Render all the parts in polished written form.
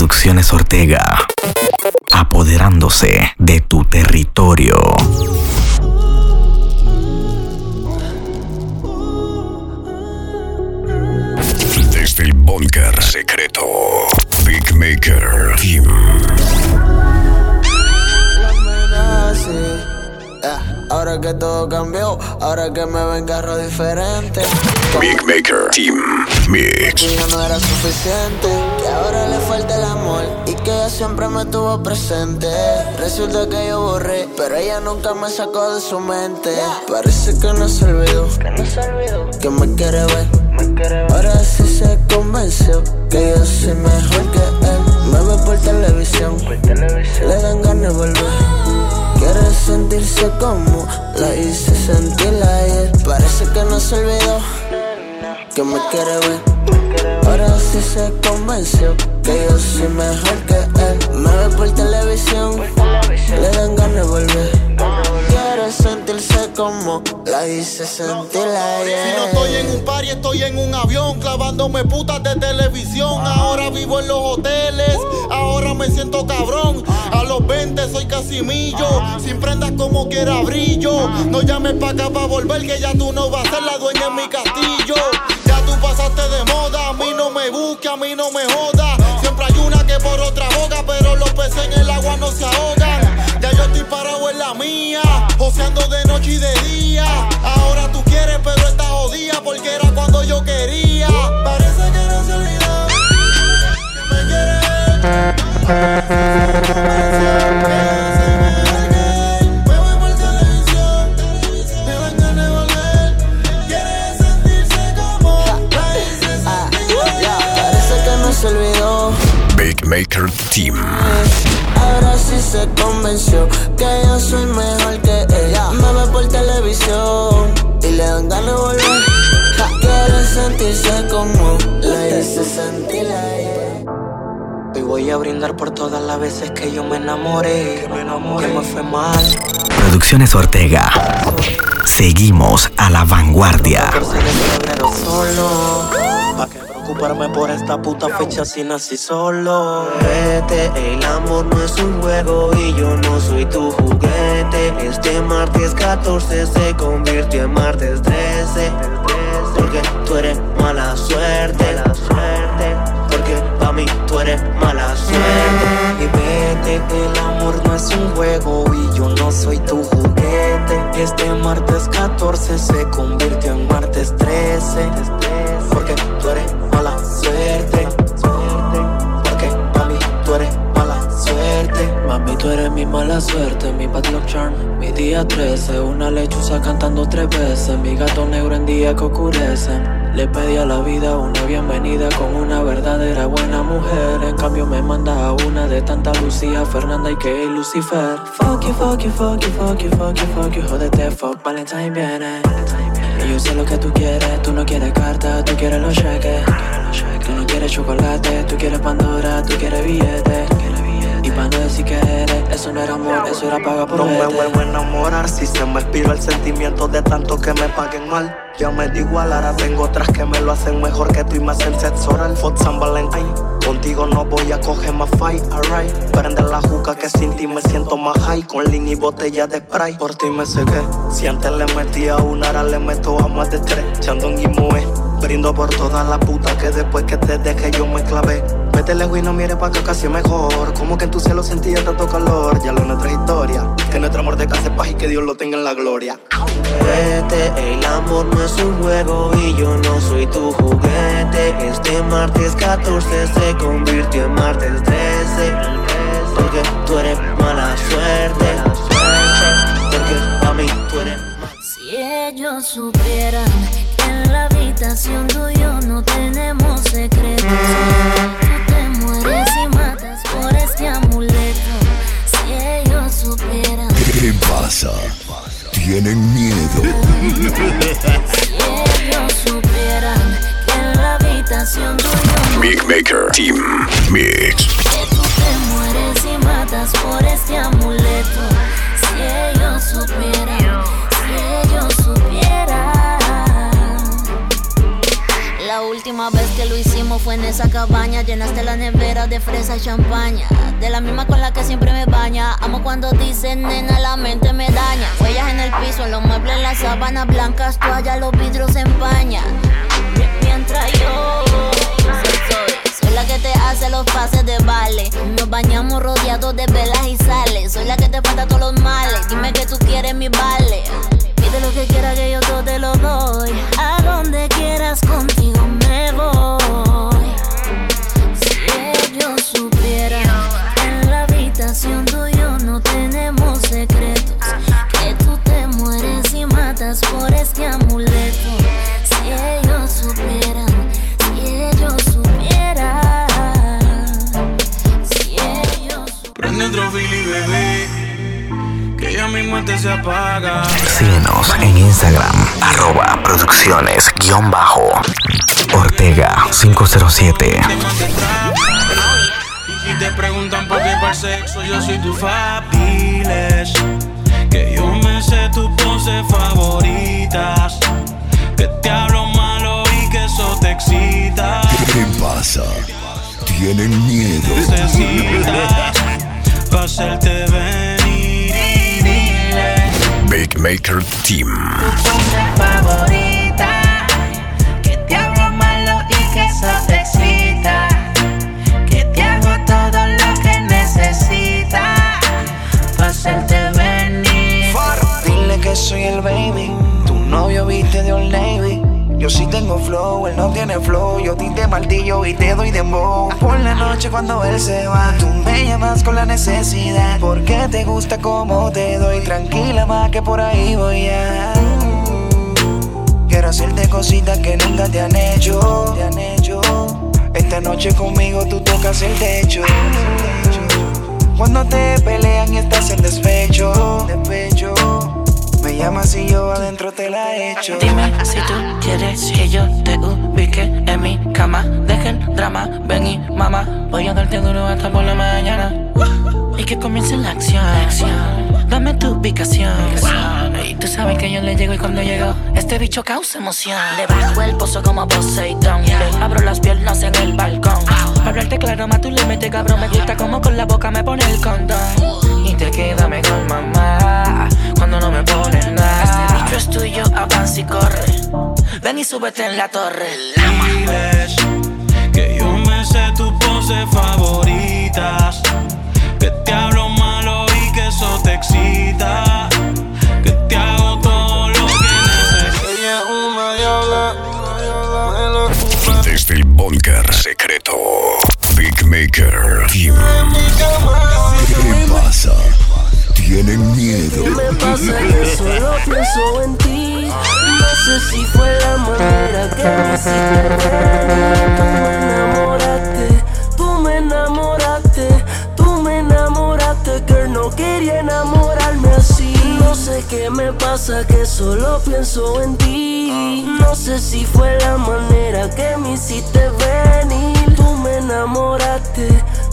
Producciones Ortega, apoderándose de tu territorio. Desde el búnker secreto, Big Maker Team. Ahora que todo cambió, ahora que me ven carro diferente. Big Maker Team Mix. Que ya no era suficiente, que ahora le falta el amor y que ella siempre me tuvo presente. Resulta que yo borré, pero ella nunca me sacó de su mente. Parece que no se olvidó, que me quiere ver. Ahora sí se convenció que yo soy mejor que él. Me ve por televisión, le dan ganas de volver. Quiere sentirse como la hice sentir ayer. Parece que no se olvidó que me quiere ver. Ahora sí se convenció que yo soy mejor que él. Me ve por televisión, le dan ganas de volver. Quiere sentirse como la hice sentir ayer. Si no estoy en un party, estoy en un avión, clavándome putas de televisión. Ahora vivo en los hoteles, ahora me siento cabrón. A los 20 soy Casimillo, sin prendas como quiera brillo. No llames pa' acá pa' volver, que ya tú no vas a ser la dueña en mi castillo. Ya tú pasaste de moda, a mí no me busques, a mí no me jodas. Siempre hay una que por otra boca, pero los peces en el agua no se ahogan. Ya yo estoy parado en la mía, joseando de noche y de día. Ahora tú quieres, pero estás jodida, porque era cuando yo quería. Parece que no se olvidó que me quiere. Me voy por televisión, me dan ganas de volver. Quiere sentirse como la hice sentir. Parece que no se olvidó. Big Maker Team. Ahora sí se convenció que yo soy mejor que ella. Me ve por televisión y le dan ganas de volver. Quiere sentirse como la hice sentir ayer. Hoy voy a brindar por todas las veces que yo me enamoré, que me fue mal. Producciones Ortega. Seguimos a la vanguardia. 14 de febrero solo. ¿Pa' qué preocuparme por esta puta fecha si nací solo? Vete, el amor no es un juego y yo no soy tu juguete. Este martes 14 se convirtió en martes 13. Porque tú eres mala suerte. Porque pa' mí tú eres mala suerte. Y vete, el amor no es un juego y yo no soy tu juguete. Este martes 14 se convirtió en martes 13. Porque tú eres mala suerte. Porque pa' mí tú eres mala suerte. Mami, tú eres mi mala suerte, mi bad luck charm. Mi día 13, una lechuza cantando 3 veces. Mi gato negro en día que oscurece. Le pedí a la vida una bienvenida con una verdadera buena mujer. En cambio me manda a una de tanta Lucía, Fernanda y que Lucifer. Fuck you, fuck you, fuck you, fuck you, fuck you, fuck you. Jódete, fuck, Valentine viene. Y yo sé lo que tú quieres, tú no quieres carta, tú quieres los cheques. Tú no quieres chocolate, tú quieres Pandora, tú quieres billete. Y para no decir que eres, eso no era amor, eso era paga por no me vuelvo a enamorar si se me expiró el sentimiento de tanto que me paguen mal. Ya me da igual, ahora tengo otras que me lo hacen mejor que tú y me hacen sexo oral. Fuck San Valentín, contigo no voy a coger más fight, alright. Prende la juca que sin ti me siento más high. Con línea y botella de spray, por ti me cegué. Si antes le metía una, ahora le meto a más de 3. Chandon y Moe, brindo por toda la puta que después que te dejé yo me clavé. Métele güey, no mires pa' acá, casi mejor. Como que en tu cielo sentía tanto calor. Ya lo es nuestra historia, que nuestro amor descanse paz y que Dios lo tenga en la gloria. Vete, el amor no es un juego y yo no soy tu juguete. Este martes 14 se convirtió en martes 13. Porque tú eres mala suerte. Porque pa' mí tú eres. Si ellos supieran que en la habitación tú y yo no tenemos secretos. Tú te mueres y matas por este amuleto. Si ellos supieran. ¿Qué pasa? ¿Tienen miedo? Si ellos supieran que en la habitación tú y yo Big Maker Team Mix. que tú te mueres y matas por este amuleto. Si ellos supieran, si ellos supieran. esa cabaña, llenaste la nevera de fresa y champaña, de la misma con la que siempre me baña. Amo cuando dicen nena, la mente me daña. Huellas en el piso, en los muebles, las sábanas blancas, toallas, los vidrios se empañan. Mientras yo soy la que te hace los pases de vale. Nos bañamos rodeados de velas y sales. Soy la que te falta todos los males. Dime que tú quieres mi vale. Pide lo que quieras que yo todo te lo doy. A donde quieras contigo me voy. Si ellos supieran en la habitación tú y yo no tenemos secretos, que tú te mueres y matas por este amuleto. Si ellos supieran, si ellos supieran, si ellos supieran. Prende otro fili, bebé, que ya mi muerte se apaga. Síguenos en Instagram, @producciones_Ortega507. Y si te preguntan por qué para el sexo, yo soy tu fabiles. Que yo me sé tus poses favoritas. Que te hablo malo y que eso te excita. ¿Qué pasa? ¿Tienen miedo? Necesitas pa' hacerte venir y dile. Big Maker Team. Favorita, que te hablo malo y que eso te excita, que te hago todo lo que necesitas pa' hacerte venir. Dile que soy el baby, tu novio viste de Old Navy. Yo sí tengo flow, él no tiene flow. Yo tinte martillo y te doy dembow. Por la noche cuando él se va, tú me llamas con la necesidad, porque te gusta como te doy. Tranquila más que por ahí voy a. Quiero hacerte cositas que nunca te han hecho. Esta noche conmigo tú tocas el techo. Cuando te pelean y estás en despecho, me llamas y yo adentro te la echo. Dime si tú quieres que yo te ubique en mi cama. Deja el drama, ven y mamá. Voy a darte duro hasta por la mañana. Y que comience la acción. Dame tu ubicación. Y tú sabes que yo le llego y cuando llego, este bicho causa emoción. Le bajo el pozo como Poseidón. Le abro las piernas en el balcón. Para hablarte claro, más tú le metes cabrón. Me gusta como con la boca me pone el condón. Y te queda mejor mamá cuando no me pones nada. Este bicho es tuyo, avanza y corre. Ven y súbete en la torre. Diles que yo me sé tus poses favoritas. Que te hablo malo y que eso te excita. Que te hago todo lo que necesitas. Ella es una diabla. Desde el búnker secreto, Big Maker Team. ¿Qué pasa? ¿Tienen miedo? Me pasa que solo pienso en ti. No sé si fue la manera que me hiciste. Tú me enamoraste, girl, no quería enamorarme así. No sé qué me pasa que solo pienso en ti. No sé si fue la manera que me hiciste venir. Tú me enamoraste,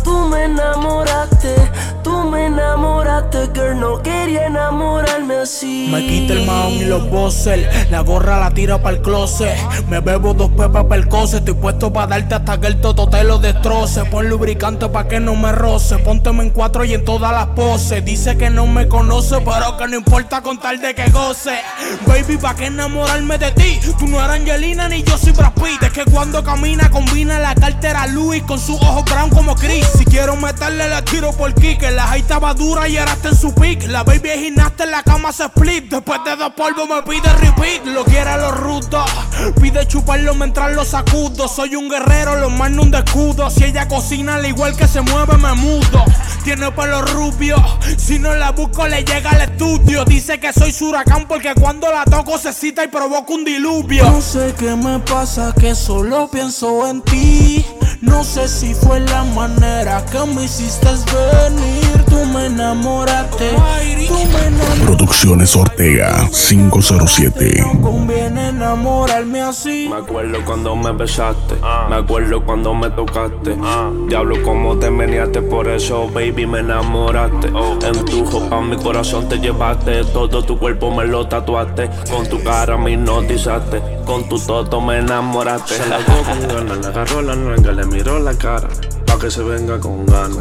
girl, no quería enamorarme así. Me quita el mahón y los boxers, la gorra la tira pa'l closet. Me bebo 2 pepas pa'l coce, estoy puesto pa' darte hasta que el toto te lo destroce. Pon lubricante pa' que no me roce, pónteme en 4 y en todas las poses. Dice que no me conoce, pero que no importa con tal de que goce. Baby, ¿pa' qué enamorarme de ti? Tú no eres Angelina ni yo soy Brad Pitt. Es que cuando camina combina la cartera Louis con sus ojos brown como Chris. Si quiero meterle la tiro por kick. La high estaba dura y ahora está en su pick. La baby es gimnasta, en la cama se split. Después de 2 polvos me pide repeat. Lo quiere a los rudos, pide chuparlo mientras lo sacudo. Soy un guerrero, lo mando un descudo. Si ella cocina al igual que se mueve me mudo. Tiene pelo rubio, si no la busco le llega al estudio. Dice que soy su huracán porque cuando la toco se cita y provoca un diluvio. No sé qué me pasa que solo pienso en ti. No sé si fue la manera que me hiciste venir. Tú me enamoraste, tú me enamoraste. Producciones Ortega 507. No conviene enamorarme así. Me acuerdo cuando me besaste, me acuerdo cuando me tocaste. Diablo, cómo te meneaste, por eso, baby, me enamoraste. En tu ropa mi corazón te llevaste, todo tu cuerpo me lo tatuaste. Con tu cara me hipnotizaste, con tu toto me enamoraste. Se la hago con ganas, le agarró la nalga, le miró la cara, pa' que se venga con ganas.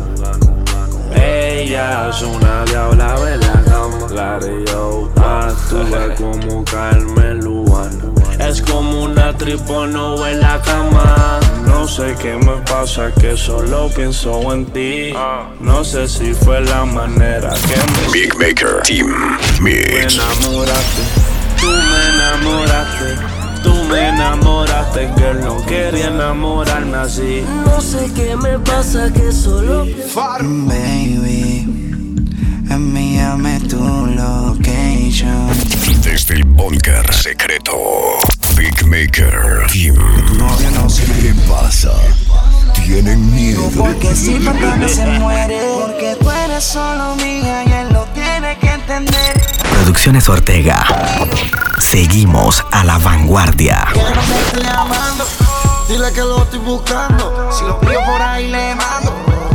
Ella es una diabla de la cama, Gario, actúa como Carmen Lubana. Es como una tripono en la cama. No sé qué me pasa, que solo pienso en ti. No sé si fue la manera que me Big Maker Team Mix. enamoraste. Tú me enamoraste. Tú me enamoraste, que no quería enamorarme así. No sé qué me pasa, que solo Baby, envíame tu location. Desde el búnker secreto, Big Maker Team. ¿Qué pasa? ¿Tienen miedo? Porque si Pantano se muere, porque tú eres solo mía y él lo tiene que entender. Producciones Ortega. Seguimos a la vanguardia. Que no me estoy llamando, dile que lo estoy buscando. Si lo pillo por ahí le mando.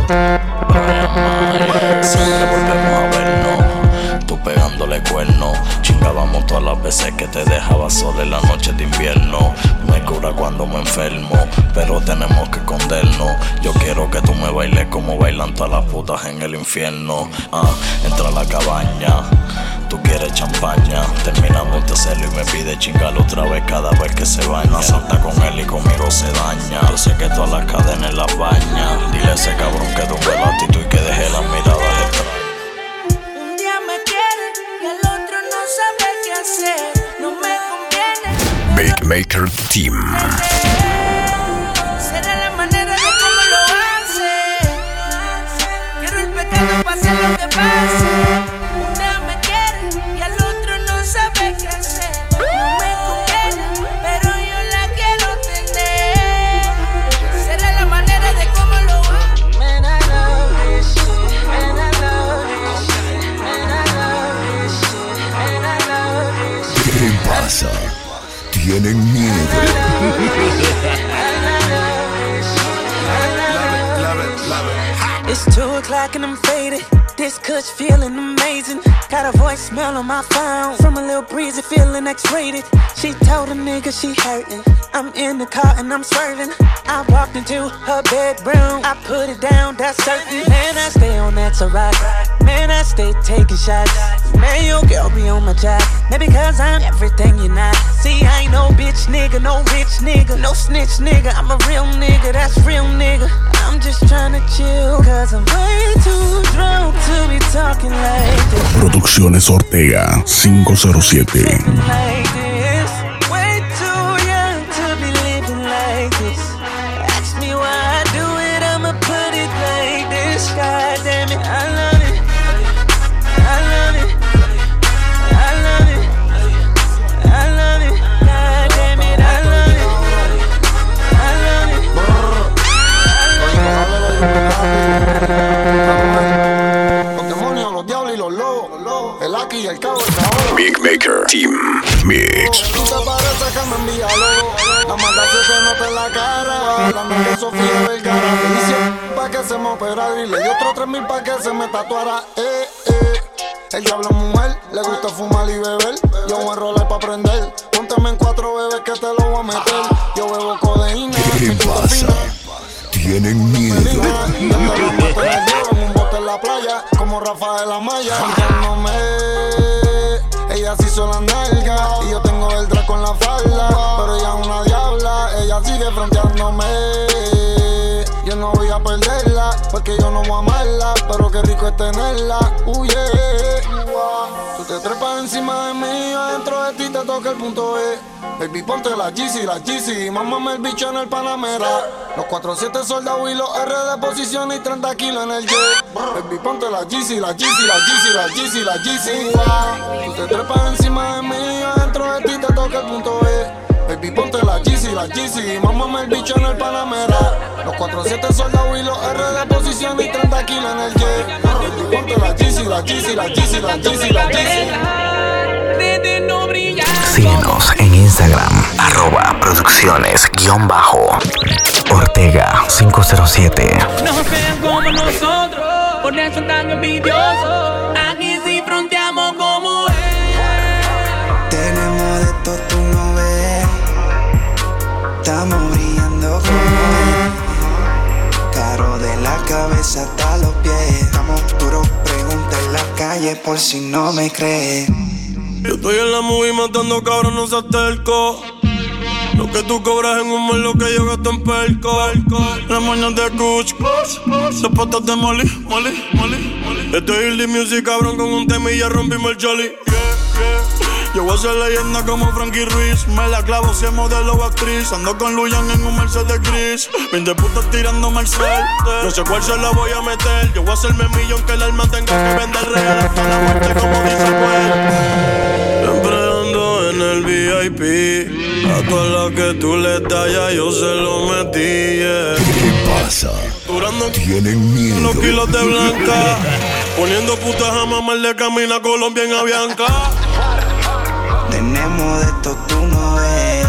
Siempre volvemos a vernos, tú pegándole cuerno. Chingábamos todas las veces que te dejaba sola en la noche de invierno. Me cura cuando me enfermo, pero tenemos que escondernos. Yo quiero que tú me bailes como bailan todas las putas en el infierno. Entra a la cabaña, tú quieres champaña. Terminamos de hacerlo y me pide chingar otra vez cada vez que se baña. Salta con él y conmigo se daña. Yo sé que todas las cadenas las baña. Dile a ese cabrón que tumbe la actitud y que deje las miradas extrañas. un día me quiere y el otro no sabe qué hacer. No me conviene. Big Maker Team. Será la manera de cómo lo hace. Quiero el pecado pase lo que pase. Un día me quiere y al otro no sabe qué hacer. No me conviene, pero yo la quiero tener. Será la manera de cómo lo hace. Man, I love this shit. Man, I love this shit. Man, I love this shit. Man, I love this shit. ¿Qué pasa? ¿Tienen miedo? It's 2 o'clock and I'm faded. This kush feeling amazing. Got a voicemail on my phone from a little breezy feeling X-rated. She told a nigga she hurting. I'm in the car and I'm swerving. I walked into her bedroom. I put it down, that's certain. Man, I stay on that to rock. Man, I stay taking shots. Man, your girl be on my job. Maybe cause I'm everything you're not. See, I ain't no bitch nigga, no rich nigga, no snitch nigga. I'm a real nigga, that's real nigga. I'm just tryna chill, cause I'm way too drunk to be talking like this. Producciones Ortega 507. Like this. Way too young to be living like this. Ask me why I do it, I'ma put it like this. God damn it, I love it. I love it. I love it. I love it. God damn it, I love it. I love it. Los demonios, los diablos y los lobos, el aquí y el cabo, el cabrón. Big Maker Team Mix. Tú te pareces que me envía lobo. La maldad se te nota en la cara. Hablando de Sofía Vergara. Le hice pa' que se me operara y le di otro 3,000 pa' que se me tatuara. El diablo es mujer, le gusta fumar y beber. Yo voy a enrolar pa' prender. Pónteme en 4 bebés que te lo voy a meter. Yo bebo codeína. ¿Qué pasa? ¿Tienen miedo? En un bote en la playa, como Rafael Amaya. Entrándome, ella se hizo la nalga y yo tengo el draco en la falda. Pero ella es una diabla, ella sigue fronteándome. Yo no voy a perderla, porque yo no voy a amarla. Pero qué rico es tenerla, Tú te trepas encima de mí, adentro de ti te toca el punto E. Baby, ponte la Yeezy, mámame el bicho en el Panamera. Los 4-7 soldados y los R de posición y 30 kilos en el jet. Baby, ponte la Yeezy. Tú te trepas encima de mí, adentro de ti te toca el punto E. Baby, ponte la Yeezy, mámame el bicho en el Panamera. Los 4-7 soldados y los R de posición y 30 kilos en el jet. Baby, ponte la Yeezy. Síguenos en Instagram, @producciones_Ortega507. No sean como nosotros, por eso tan envidiosos. Aquí sí fronteamos como es. Tenemos de todo, tú no ves. Estamos brillando como es. Caro de la cabeza hasta los pies. Estamos duros, pregunta en la calle por si no me crees. Yo estoy en la movie matando cabros, no se acerco. Lo que tú cobras en un mes, lo que yo gasto en perco. Las moñas de Kuch, las patas de Molly. Esto es Indie Music, cabrón, con un tema y ya rompimos el jolly. Yo voy a ser leyenda como Frankie Ruiz. Me la clavo, si es modelo o actriz. Ando con Luyan en un Mercedes gris. 20 putas tirándome al suerte. No sé cuál se la voy a meter. Yo voy a hacerme millón que el alma tenga que vender real hasta la muerte, como dice el pueblo. Siempre ando en el VIP. A todas las que tú le das ya yo se lo metí, yeah. ¿Qué pasa? Durando tienen miedo. Los kilos de blanca. Poniendo putas a mamar de camina Colombia en Avianca. Tenemos de todo, tú no ves.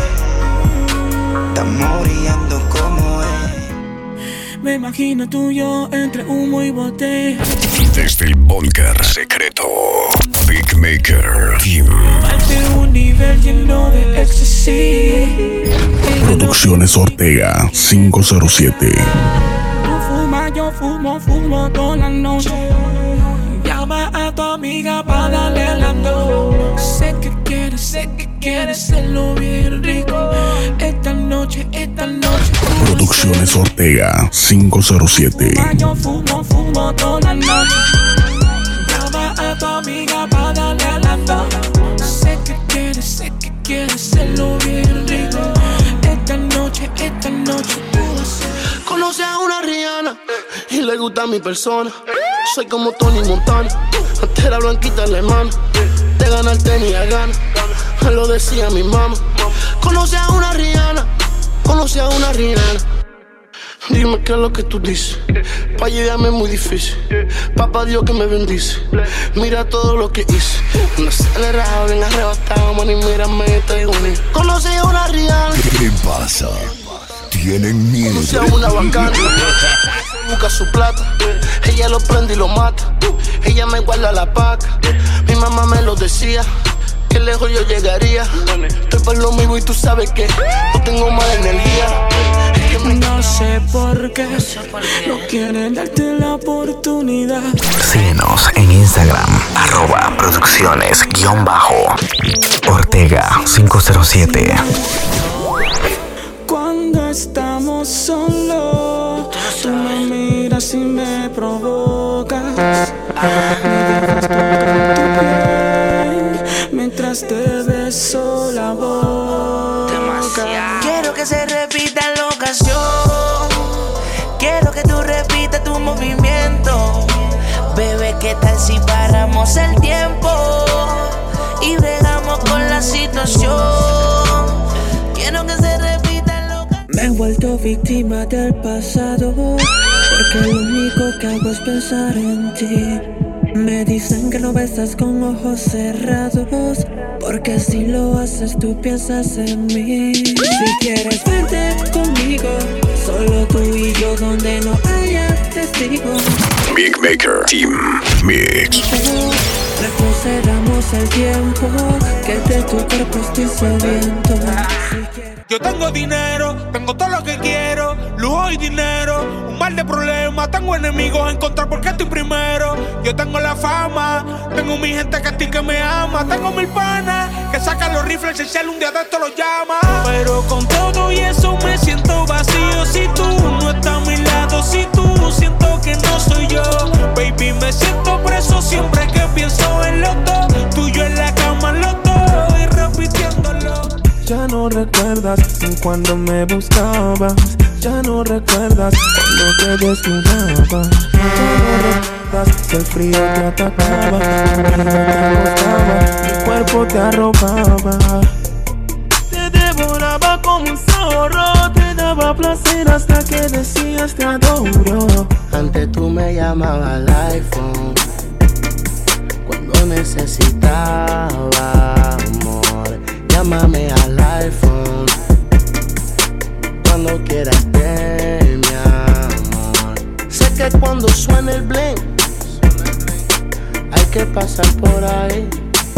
Estamos brillando como es. Me imagino tú y yo entre humo y botella. Desde el búnker secreto, Big Maker Team. Parte un nivel lleno de éxtasis. Producciones Ortega 507. Tú fumas, yo fumo toda la noche. Llama a tu amiga para darle la no. Sé que quieres hacerlo bien rico. Esta noche. Producciones Ortega 507. Yo fumo toda la noche. Llama a tu amiga para darle la no. Sé que quieres hacerlo bien rico. Esta noche tú vas a. Conoce a una Rihanna y le gusta mi persona. Soy como Tony Montana, antes era blanquita en la mano. De ganar tenía ganas, me lo decía mi mamá. Conoce a una Rihanna. Dime qué es lo que tú dices. Pa' llegarme es muy difícil. Papá Dios que me bendice. Mira todo lo que hice. No acelerado, bien arrebatado, man, y mírame, estoy bonito. Conoce a una Rihanna. ¿Qué pasa? Tienen miedo. Conoce a una bacana. Busca su plata. Ella lo prende y lo mata. Ella me guarda la paca. Mi mamá me lo decía. Que lejos yo llegaría. Estoy por lo mismo y tú sabes que no tengo mala energía. No sé por qué no quieren darte la oportunidad. Síguenos en Instagram, @producciones_Ortega507. Cuando estamos solos, tú me miras y me provocas. Me dejas tocar tu piel mientras te beso la boca. Quiero que se repita la ocasión. Quiero que tú repitas tu movimiento. Bebé, ¿qué tal si paramos el tiempo y bregamos con la situación? Quiero que se repita la ocasión. Me he vuelto víctima del pasado, porque lo único que hago es pensar en ti. Me dicen que no besas con ojos cerrados, porque si lo haces tú piensas en mí. Si quieres verte conmigo, solo tú y yo donde no haya testigos. Big Maker Team Mix. Retrocedamos el tiempo, que de tu cuerpo estoy sediento. Yo tengo dinero, tengo todo lo que quiero, lujo y dinero, un mar de problemas, tengo enemigos en contra porque estoy primero. Yo tengo la fama, tengo mi gente que a ti que me ama, tengo mil panas que sacan los rifles y el cielo un día de esto los llama. Pero con todo y eso me siento vacío si tú no estás a mi lado, si tú siento que no soy yo. Baby, me siento preso siempre que pienso en los dos, tuyo en la cama, los dos y repitiéndolo. Ya no recuerdas cuando me buscabas. Ya no recuerdas cuando te desnudabas. Ya no recuerdas que el frío te atacaba. Mi vida te acostaba, mi cuerpo te arropaba. Te devoraba como un zorro. Te daba placer hasta que decías te adoro. Antes tú me llamabas al iPhone necesitaba amor, llámame al iPhone. Cuando quieras ven, mi amor. Sé que cuando suena el bling hay que pasar por ahí.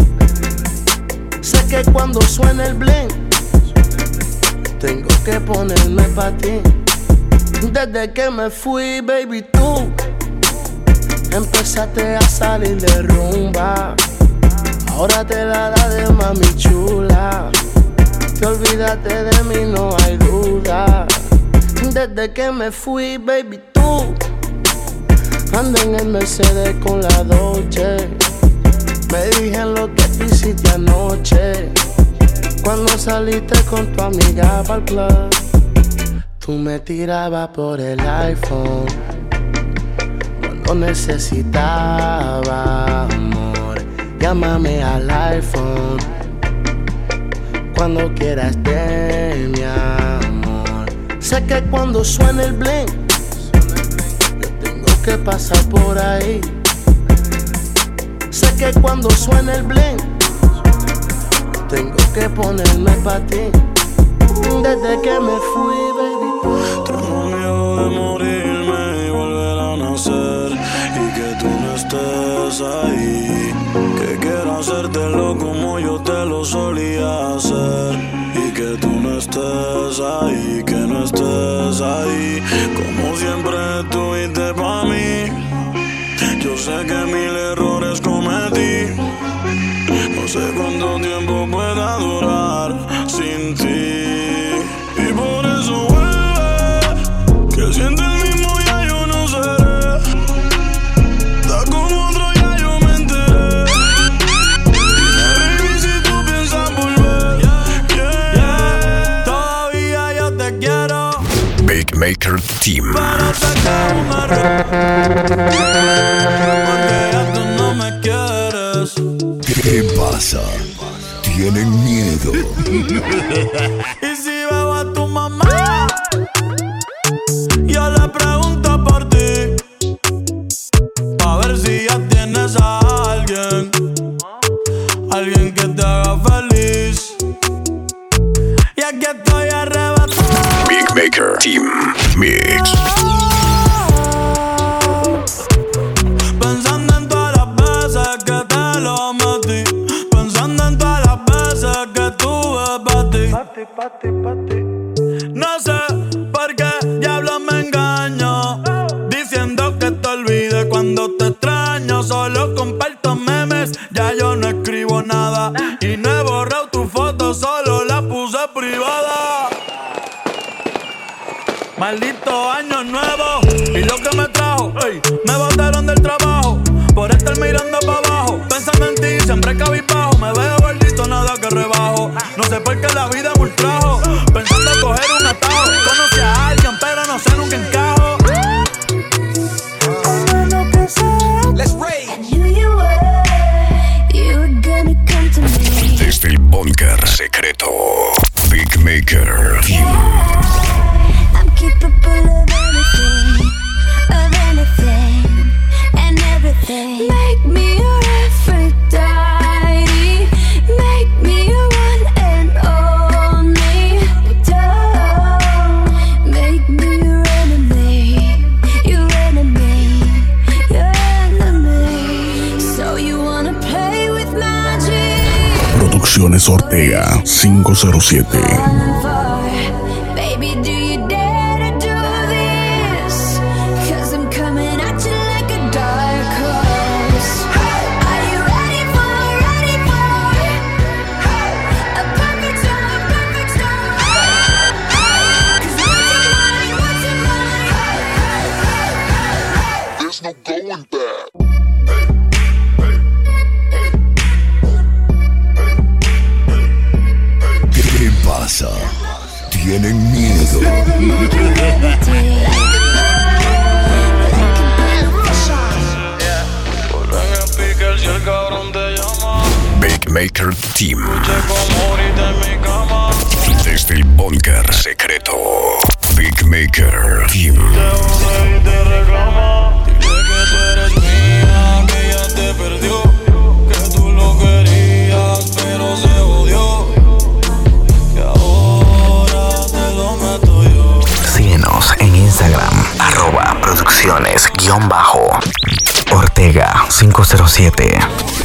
Sé que cuando suena el bling tengo que ponerme pa' ti. Desde que me fui, baby, tú empezaste a salir de rumba. Ahora te la da de mami chula. Te olvidaste de mí, no hay duda. Desde que me fui, baby, tú anda en el Mercedes con la Dolce. Me dije lo que tú hiciste anoche cuando saliste con tu amiga pa'l club. Tú me tirabas por el iPhone cuando necesitaba amor, llámame al iPhone. Cuando quieras ven, mi amor. Sé que cuando suena el bling yo tengo que pasar por ahí. Sé que cuando suena el bling tengo que ponerme pa' ti. Desde que me fui, baby. Tengo miedo de morirme y volver a nacer, y que tú no estés ahí. Que quiero hacértelo como yo te lo solía hacer, y que tú no estés ahí, que no estés ahí. Como siempre estuviste pa' mí. Yo sé que 1000 errores cometí. No sé cuánto tiempo pueda durar sin ti. Y por eso vuelve, que siente el mismo ya yo no seré. Da con otro ya yo me enteré. Dime baby si tú piensas volver. Yeah. Todavía yo te quiero. Big Maker Team. Para sacar un error, porque ya tú no me quieres. ¿Qué pasa? Tienen miedo. Y si veo a tu mamá, yo le pregunto por ti, a ver si ya tienes a alguien, alguien que te haga feliz. Y aquí estoy arrebatado. Big Maker Team Mix. Pensando en todas las veces que te lo metí, pensando en todas las veces que tuve pa' ti. No sé por qué diablos me engaño, diciendo que te olvide cuando te extraño. Solo comparto memes, ya yo no escribo nada, y no he borrado tu foto, solo la puse privada. Maldito año nuevo y lo que me trajo, ey, me botaron del trabajo por estar mirando pa' abajo, pensando en ti, siempre cabizbajo. Me veo gordito, nada que rebajo. No sé por qué la vida me ultrajo, pensando coger un atajo. Conocí a alguien, pero no sé, nunca encajo. Let's rage. I knew you were gonna come to me. Desde el búnker secreto, Big Maker Team. I'm capable of anything, and everything. Make me your Aphrodite, make me your one and only. Don't make me your enemy, your enemy, your enemy. So you wanna play with magic? Producciones Ortega 507. Baby, do you dare to do this? 'Cause I'm coming at you like a dark horse. Are you ready for a perfect storm, perfect storm? 'Cause what's in mind, what's in mind? There's no going back. ¿Qué pasa? Tienen miedo. Big Maker Team. Desde el búnker secreto, Big Maker Team. Te reclama, dile que tú eres mía, que ella te perdió, que tú Cienos-Ortega 507.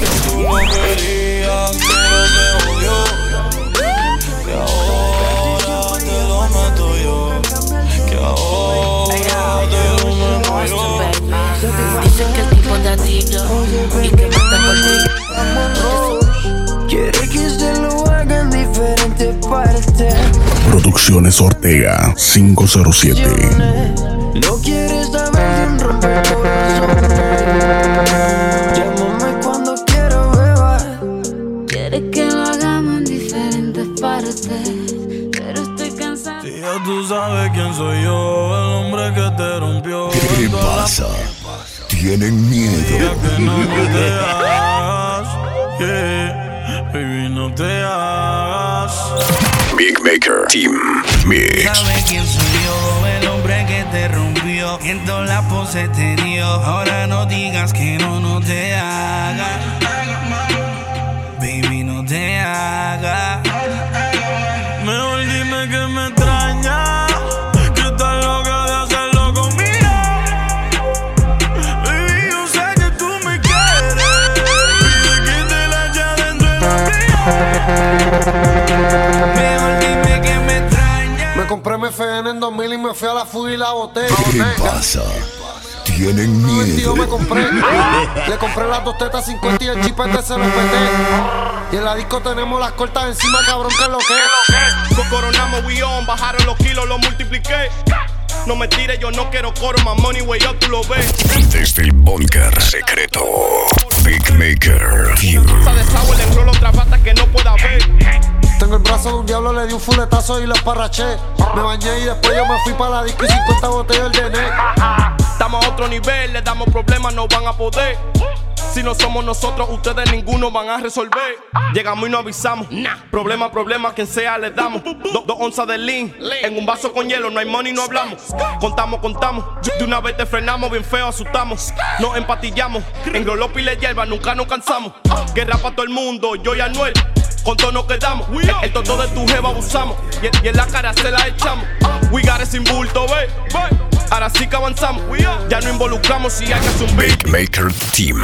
Dicen que el tipo de anillo y que mata por ti. Quiere que se lo haga en diferentes partes. Producciones Ortega 507. No quieres saber de un rompecorazón. Llámame cuando quiero beber. Quiere que lo hagamos en diferentes partes, pero estoy cansada. Si ya tú sabes quién soy yo, el hombre que te rompió. ¿Qué pasa? Tienen miedo. Ya que no te hagas, yeah, baby, no te hagas. Big Maker Team Mix. ¿Sabes quién soy yo? El hombre que te rompió. En todas las poses te dio. Ahora no digas que no te haga. Baby, no te haga. Mejor dime que me extraña, que estás loca de hacerlo conmigo. Baby, yo sé que tú me quieres. Pide que te la eche dentro de Mejor dime que me extraña. Me compré mi FN en 2000 y me fui a la fuga y la boté. ¿Qué pasa? Tienen El tío miedo. me compré. Le compré las 2 tetas 50 y el chipete se lo peté. Y en la disco tenemos las cortas encima, cabrón, que es lo que. Coronamos, we on, bajaron los kilos, los multipliqué. No me tires, yo no quiero coro, my money way up, tú lo ves. Desde el búnker secreto. Big Maker Team. Sabe Sauer, le enrolo otra bata que no pueda ver. Tengo el brazo de un diablo, le di un fuletazo y lo esparraché. Me bañé y después yo me fui para la disco y 50 botellas de Nek. Estamos a otro nivel, le damos problemas, no van a poder. Si no somos nosotros, ustedes ninguno van a resolver. Llegamos y no avisamos. Problema, quien sea le damos. 2 onzas de lean. En un vaso con hielo, no hay money, no hablamos. Contamos. De una vez te frenamos, bien feo, asustamos. Nos empatillamos. En Grolopi y le hierba, nunca nos cansamos. Guerra para todo el mundo, yo y Anuel. Con todo nos quedamos. El toto de tu jeva abusamos. Y en la cara se la echamos. We got it sin bulto, ve. Ahora sí que avanzamos. Ya no involucramos si hay que hacer un beat. Big Maker Team.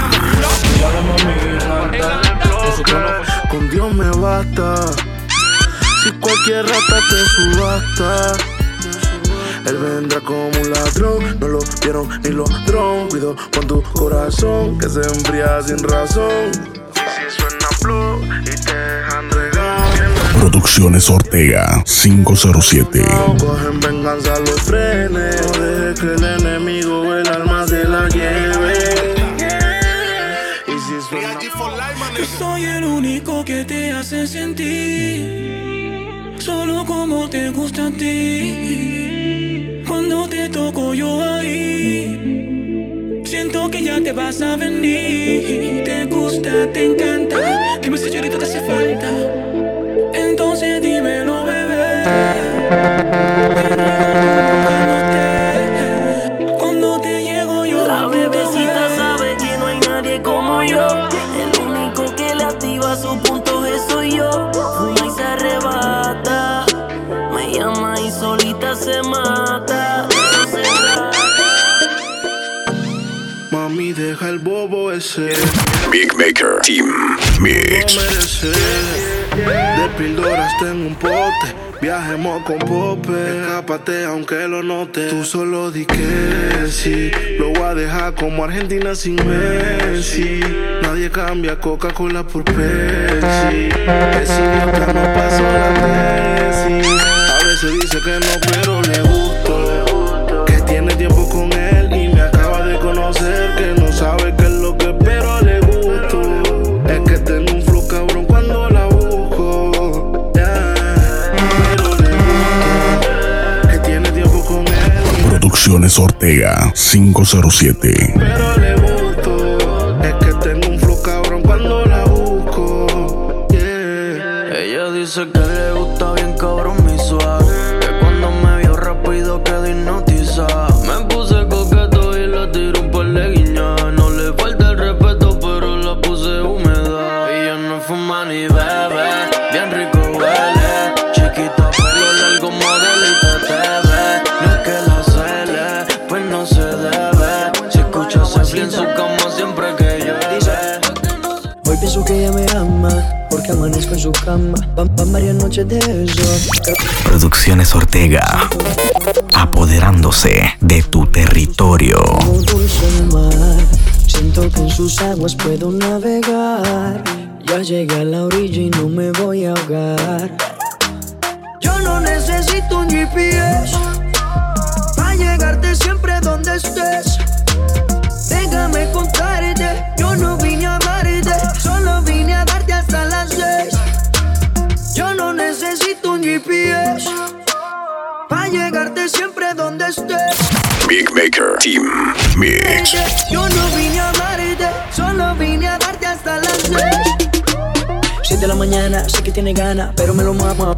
Con Dios me basta. Si cualquier rata te subasta, él vendrá como un ladrón. No lo vieron ni los drones. Cuido con tu corazón que se enfría sin razón. Si suena flow y te dejan regar. Producciones Ortega 507. No cogen venganza los frenes. No deje que el enemigo el alma se la lleve. Y si suena yo soy el único que te hace sentir solo como te gusta a ti. Cuando te toco yo ahí, siento que ya te vas a venir. Te gusta, te encanta. Dime si ahorita te hace falta. Entonces dímelo, bebé. Cuando te llego yo, la bebecita sabe que no hay nadie como yo. El único que le activa su punto G soy yo. Fuma y se arrebata, me llama y solita se mata. Eso se trata. Mami, deja el bobo ese. Big Maker Team Mix. No merece. De píldoras tengo un pote. Viajemos con Pope. Escápate aunque lo note. Tú solo di que sí. Lo voy a dejar como Argentina sin Messi. Nadie cambia Coca-Cola por Pepsi. Ese idiota no pasó la tesis. A veces dice que no, pero le gusto. Que tiene tiempo con él y me acaba de conocer. Que no sabe qué es lo que pero le gusto. Es que tengo un flow cabrón cuando la busco. Yeah. Pero le gusto. Que tiene tiempo con él. Producciones Ortega 507. Pero le gusto. Es que tengo un flow cabrón cuando la busco. Yeah. Ella dice que le gusta bien cabrón mi swag. Que cuando me vio rápido quedó hipnotizada. Me puse coqueto y le tiré un par de guiñas. No le falta el respeto, pero la puse húmeda. Ella no fuma ni bebe, bien rico huele. Chiquita, pelo largo, modelito te ve. No es que la cele, pues no se debe. que ella me ama, porque amanezco en su cama. Van varias noches de eso. Producciones Ortega, apoderándose de tu territorio. Como dulce el mar, siento que en sus aguas puedo navegar. Ya llegué a la orilla y no me voy a ahogar. Yo no necesito un GPS para llegarte siempre donde estés. Déjame contarte, yo no vine a amarte, solo vine a darte hasta las 6. Yo no necesito un GPS para llegarte siempre donde estés. Big Maker Team Mix. Yo no vine a amarte, solo vine a darte hasta las 6. 7 de la mañana, sé que tiene ganas, pero me lo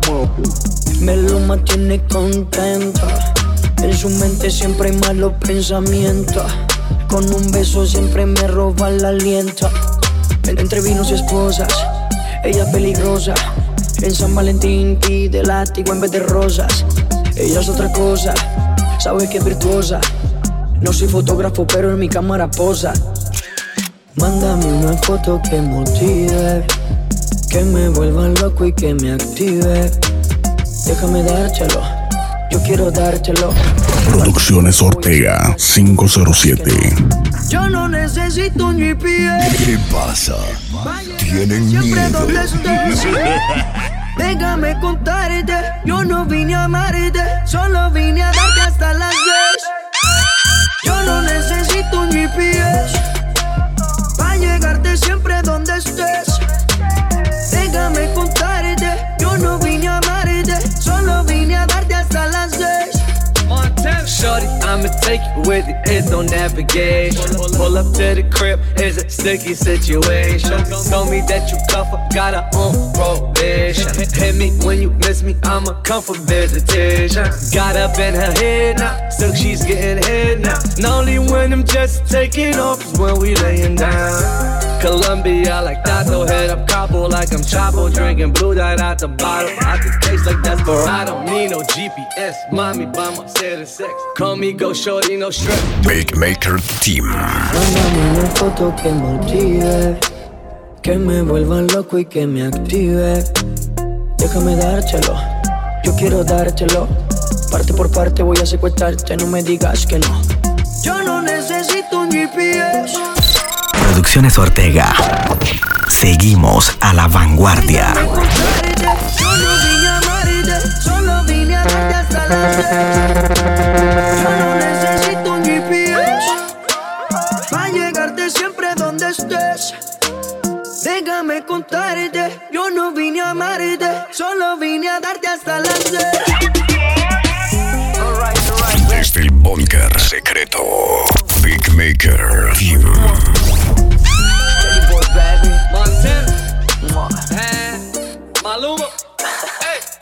mantiene contento. En su mente siempre hay malos pensamientos. Con un beso siempre me roba el aliento. Entre vinos y esposas, ella peligrosa. En San Valentín pide látigo en vez de rosas. Ella es otra cosa, sabe que es virtuosa. No soy fotógrafo, pero en mi cámara posa. Mándame una foto que motive, que me vuelva loco y que me active. Déjame dártelo, yo quiero dártelo. Producciones Ortega 507. Yo no necesito un GPS. ¿Qué pasa? Tienen siempre miedo. donde estés. Déjame contarte, yo no vine a amarte, solo vine a darte hasta las 6. Yo no necesito un GPS para llegarte siempre donde estés. Déjame contarte, yo no vine a amarte, solo vine a darte hasta las 6. Shorty, I'ma take you with it, it's no navigation. Pull up to the crib, it's a sticky situation. Told me that you cuff up, got her on probation. Hit me when you miss me, I'ma come for visitation. Got up in her head now, still she's getting head now. And only when I'm just taking off is when we laying down. Colombia like Tato, head up Cabo like I'm Chapo. Drinking blue dye out the bottle, I can taste like Desperado. Need no GPS, mommy by my set of sex. Call me go shorty, no stress. Big Maker Team. Mándame una foto que motive, que me vuelva loco y que me active. Déjame dártelo, yo quiero dártelo. Parte por parte voy a secuestrarte, no me digas que no. Yo no necesito un GPS. Producciones Ortega. Seguimos a la vanguardia. Yo no vine a amarte, solo vine a darte hasta las 6. Yo no necesito un GPS para llegarte siempre donde estés. Déjame contarte, yo no vine a amarte, solo vine a darte hasta las 6. Desde el búnker secreto, Big Maker Team. Montana, Maluma, hey.